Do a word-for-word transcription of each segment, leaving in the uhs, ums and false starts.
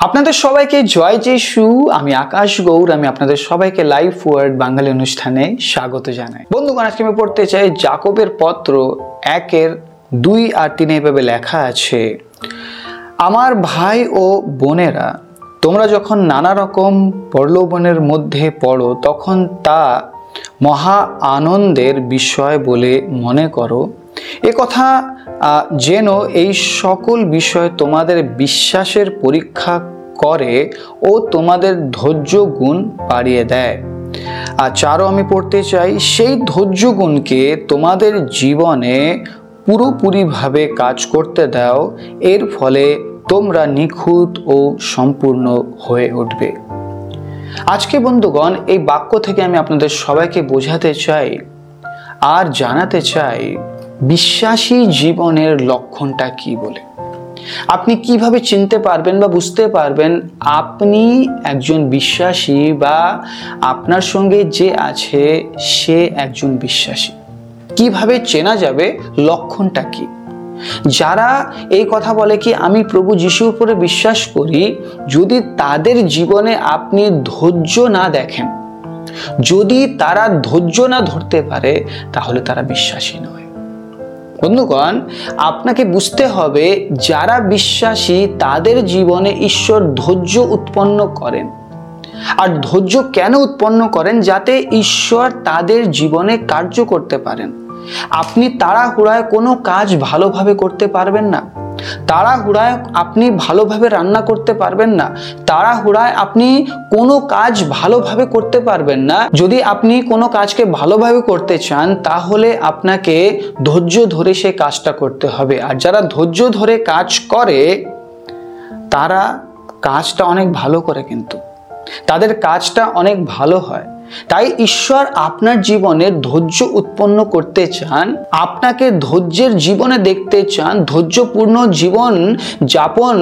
আপনাদের সবাইকে জয় যিশু। আমি আকাশ গৌর। আমি আপনাদের সবাইকে লাইফ ওয়ার্ড বাঙালি অনুষ্ঠানে স্বাগত জানাই। বন্ধুগণ, আজকে আমি পড়তে চাই যাকবের পত্র একের দুই আর তিনে এভাবে লেখা আছে, আমার ভাই ও বোনেরা, তোমরা যখন নানা রকম প্রলোভনের মধ্যে পড়ো তখন তা মহা আনন্দের বিষয় বলে মনে করো। এ কথা যেন এই সকল বিষয় তোমাদের বিশ্বাসের পরীক্ষা করে ও তোমাদের ধৈর্য গুণ বাড়িয়ে দেয়। আর চারও আমি পড়তে চাই, সেই ধৈর্য গুণকে তোমাদের জীবনে পুরোপুরিভাবে কাজ করতে দাও, এর ফলে তোমরা নিখুঁত ও সম্পূর্ণ হয়ে উঠবে। আজকে বন্ধুগণ, এই বাক্য থেকে আমি আপনাদের সবাইকে বোঝাতে চাই আর জানাতে চাই বিশ্বাসী জীবনের লক্ষণটা কি বলে। আপনি কিভাবে চিনতে পারবেন বা বুঝতে পারবেন আপনি একজন বিশ্বাসী বা আপনার সঙ্গে যে আছে সে একজন বিশ্বাসী? কিভাবে চেনা যাবে? লক্ষণটা কি? যারা এই কথা বলে কি আমি প্রভু যিশুর উপরে বিশ্বাস করি, যদি তাদের জীবনে আপনি ধৈর্য না দেখেন, যদি তারা ধৈর্য না ধরতে পারে, তাহলে তারা বিশ্বাসী নয়। বন্ধুগণ, আপনাকে বুঝতে হবে যারা বিশ্বাসী তাদের জীবনে ঈশ্বর ধৈর্য উৎপন্ন করেন। আর ধৈর্য কেন উৎপন্ন করেন? যাতে ঈশ্বর তাদের জীবনে কার্য করতে পারেন। আপনি তাড়াহুড়ায় কোনো কাজ ভালোভাবে করতে পারবেন না। তাড়াহুড়ায় আপনি ভালোভাবে রান্না করতে পারবেন না। তাড়াহুড়ায় আপনি কোনো কাজ ভালোভাবে করতে পারবেন না। যদি আপনি কোনো কাজকে ভালোভাবে করতে চান, তাহলে আপনাকে ধৈর্য ধরে সে কাজটা করতে হবে। আর যারা ধৈর্য ধরে কাজ করে তারা কাজটা অনেক ভালো করে, কিন্তু তাদের কাজটা অনেক ভালো হয়। তাই ঈশ্বর আপনার জীবনে ধৈর্য উৎপন্ন করতে চান, আপনাকে ধৈর্যের জীবনে দেখতে চান, ধৈর্যপূর্ণ জীবন যাপন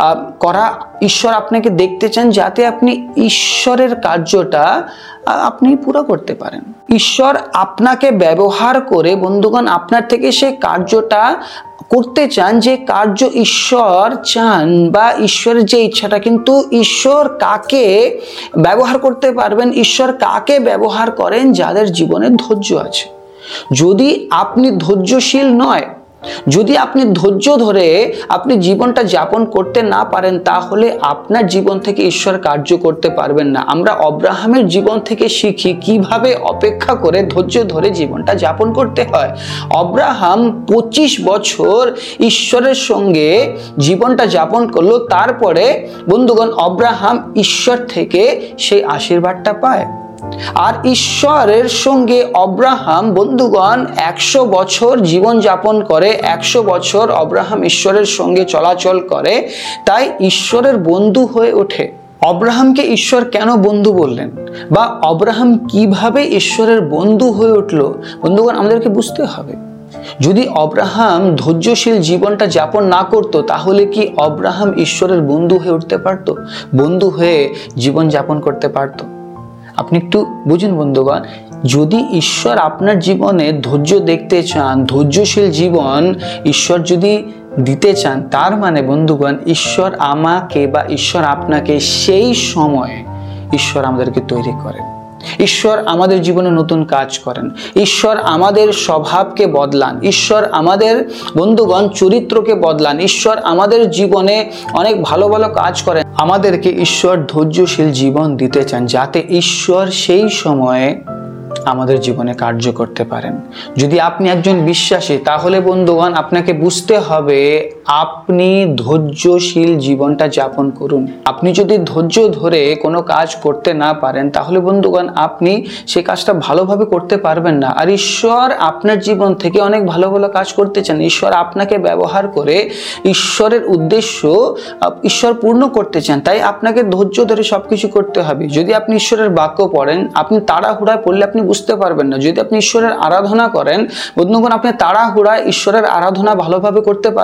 করা ঈশ্বর আপনাকে দেখতে চান, যাতে আপনি ঈশ্বরের কার্যটা আপনি পুরো করতে পারেন। ঈশ্বর আপনাকে ব্যবহার করে বন্ধুগণ আপনার থেকে সেই কার্যটা করতে চান, যে কার্য ঈশ্বর চান বা ঈশ্বরের যে ইচ্ছাটা। কিন্তু ঈশ্বর কাকে ব্যবহার করতে পারবেন? ঈশ্বর কাকে ব্যবহার করেন? যাদের জীবনে ধৈর্য আছে। যদি আপনি ধৈর্যশীল নয়, যদি আপনি ধৈর্য ধরে আপনি জীবনটা যাপন করতে না পারেন, তাহলে আপনার জীবন থেকে ঈশ্বর কার্য করতে পারবেন না। আমরা অব্রাহামের জীবন থেকে শিখি কিভাবে অপেক্ষা করে ধৈর্য ধরে জীবনটা যাপন করতে হয়। অব্রাহাম পঁচিশ বছর ঈশ্বরের সঙ্গে জীবনটা যাপন করলো, তারপরে বন্ধুগণ অব্রাহাম ঈশ্বর থেকে সেই আশীর্বাদটা পায়। আর ঈশ্বরের সঙ্গে অব্রাহাম বন্ধুগণ একশো বছর জীবন যাপন করে। একশো বছর অব্রাহাম ঈশ্বরের সঙ্গে চলাচল করে, তাই ঈশ্বরের বন্ধু হয়ে ওঠে। অব্রাহামকে ঈশ্বর কেন বন্ধু বললেন, বা অব্রাহাম কিভাবে ঈশ্বরের বন্ধু হয়ে উঠলো? বন্ধুগণ, আমাদেরকে বুঝতে হবে। যদি অব্রাহাম ধৈর্যশীল জীবনটা যাপন না করত, তাহলে কি অব্রাহাম ঈশ্বরের বন্ধু হয়ে উঠতে পারত? বন্ধু হয়ে জীবন যাপন করতে পারত? আপনি একটু বুঝুন বন্ধুগণ, যদি ঈশ্বর আপনার জীবনে ধৈর্য দেখতে চান, ধৈর্যশীল জীবন ঈশ্বর যদি দিতে চান, তার মানে বন্ধুগণ ঈশ্বর আমাকে বা ঈশ্বর আপনাকে সেই সময়ে ঈশ্বর আমাদেরকে তৈরি করেন। ঈশ্বর আমাদের জীবনে নতুন কাজ করেন। ঈশ্বর আমাদের স্বভাবকে বদলান। ঈশ্বর আমাদের বন্ধুগণ চরিত্রকে বদলান। ঈশ্বর আমাদের জীবনে অনেক ভালো ভালো কাজ করেন। আমাদেরকে ঈশ্বর ধৈর্যশীল জীবন দিতে চান, যাতে ঈশ্বর সেই সময়ে আমাদের জীবনে কার্য করতে পারেন। যদি আপনি একজন বিশ্বাসী, তাহলে বন্ধুগণ আপনাকে বুঝতে হবে আপনি ধৈর্যশীল জীবনটা যাপন করুন। আপনি যদি ধৈর্য ধরে কোনো কাজ করতে না পারেন, তাহলে বন্ধুগণ আপনি সেই কাজটা ভালোভাবে করতে পারবেন না। আর ঈশ্বর আপনার জীবন থেকে অনেক ভালো ভালো কাজ করতে চান। ঈশ্বর আপনাকে ব্যবহার করে ঈশ্বরের উদ্দেশ্য ঈশ্বর পূর্ণ করতে চান। তাই আপনাকে ধৈর্য ধরে সবকিছু করতে হবে। যদি আপনি ঈশ্বরের বাক্য পড়েন, আপনি তাড়াহুড়ায় পড়লে আপনি বুঝতে পারবেন না। যদি আপনি ঈশ্বরের আরাধনা করেন বন্ধুগণ, আপনি তাড়াহুড়ায় ঈশ্বরের আরাধনা ভালোভাবে করতে পারবেন না।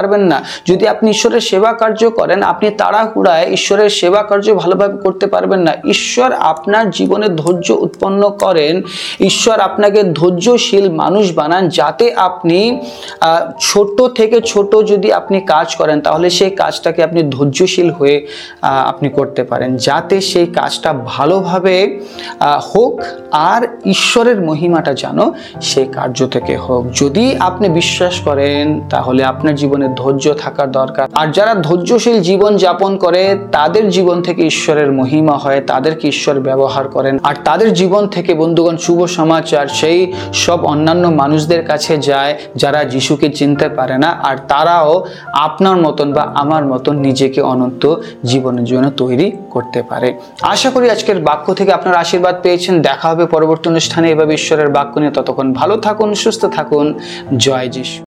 যদি আপনি ঈশ্বরের সেবা কার্য করেন, আপনি তাড়াহুড়ায় ঈশ্বরের সেবা কার্য ভালোভাবে করতে পারবেন না। ঈশ্বর আপনার জীবনে ধৈর্য উৎপন্ন করেন, ঈশ্বর আপনাকে ধৈর্যশীল মানুষ বানান, যাতে আপনি ছোট থেকে ছোট যদি আপনি কাজ করেন তাহলে সেই কাজটাকে আপনি ধৈর্যশীল হয়ে আপনি করতে পারেন, যাতে সেই কাজটা ভালোভাবে হোক আর ঈশ্বরের মহিমাটা যেন সেই কার্য থেকে হোক। যদি আপনি বিশ্বাস করেন তাহলে আপনার জীবনে ধৈর্য থাকার দরকার। আর যারা ধৈর্যশীল জীবন যাপন করে তাদের জীবন থেকে ঈশ্বরের মহিমা হয়, তাদেরকে ঈশ্বর ব্যবহার করেন। আর তাদের জীবন থেকে বন্ধুগণ শুভ সমাচার সেই সব অন্যান্য মানুষদের কাছে যায় যারা যিশুকে চিনতে পারে না, আর তারাও আপনার মতন বা আমার মতন নিজেকে অনন্ত জীবনের জন্য তৈরি করতে পারে। আশা করি আজকের বাক্য থেকে আপনারা আশীর্বাদ পেয়েছেন। দেখা হবে পরবর্তী অনুষ্ঠানে এভাবে ঈশ্বরের বাক্য নিয়ে। ততক্ষণ ভালো থাকুন, সুস্থ থাকুন। জয় যিশু।